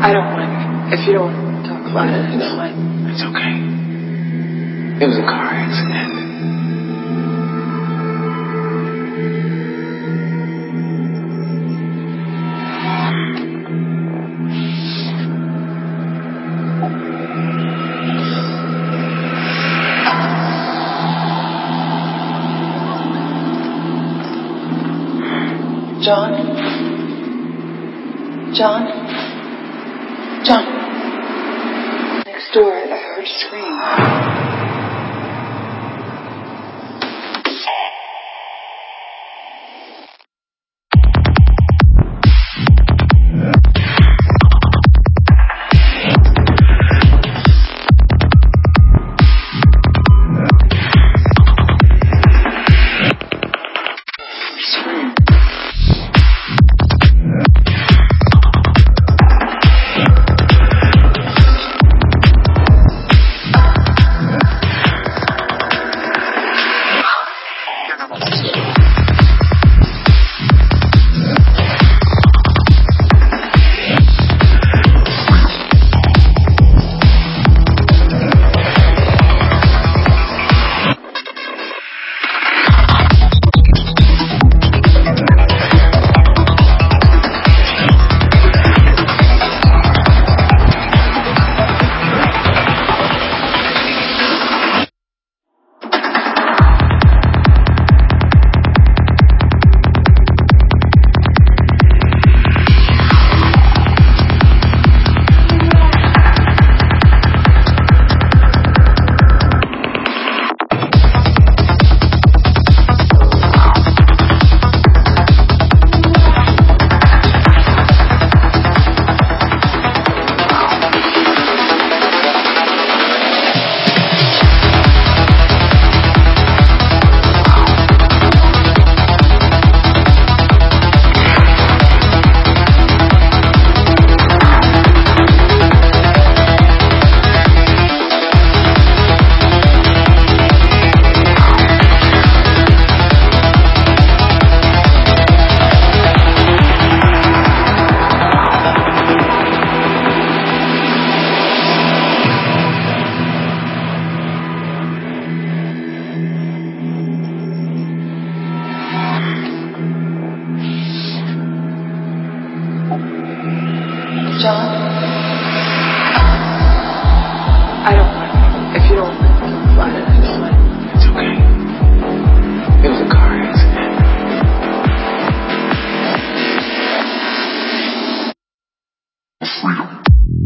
I don't mind. If you don't want to talk about it, it's fine. It's okay. It was a car accident. John? John? John? Next door, I heard you scream. John? I don't mind. If you don't want to talk about it, it's fine. It's okay. It was a car accident. Freedom.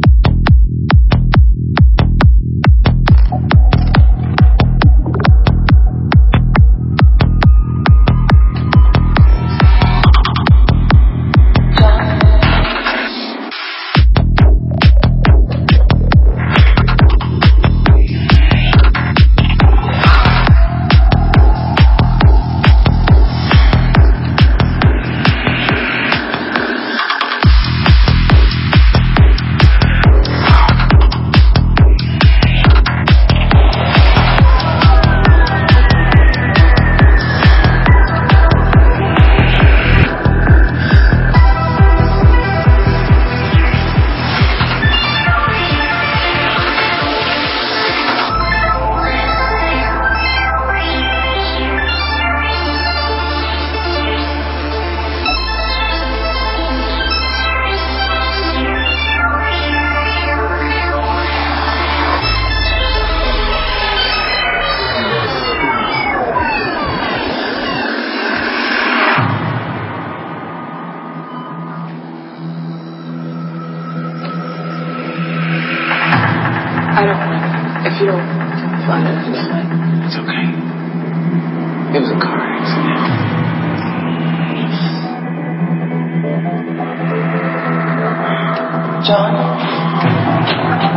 I don't mind. If you don't want to talk about it, it's fine. It's okay. It was a car accident. John?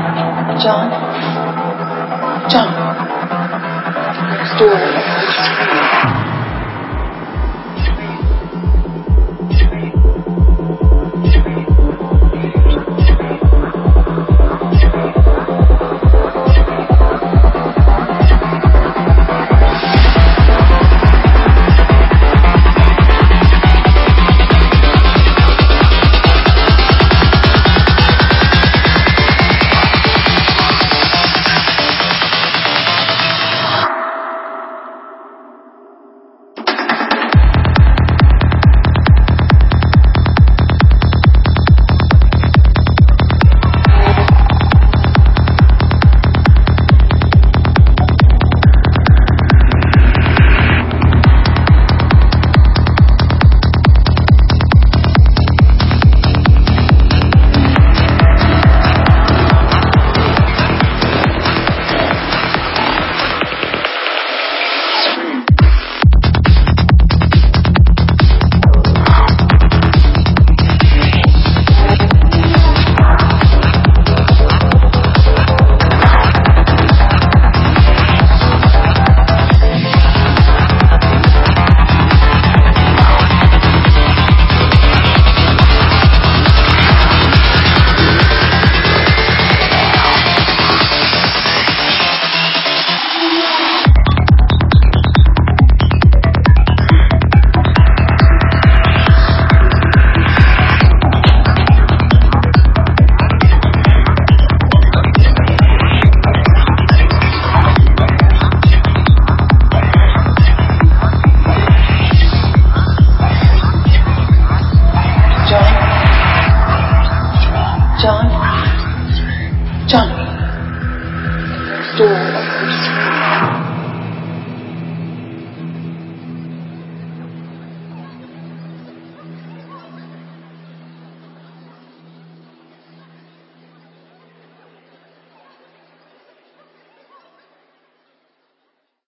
John? John? Next door, I heard you scream.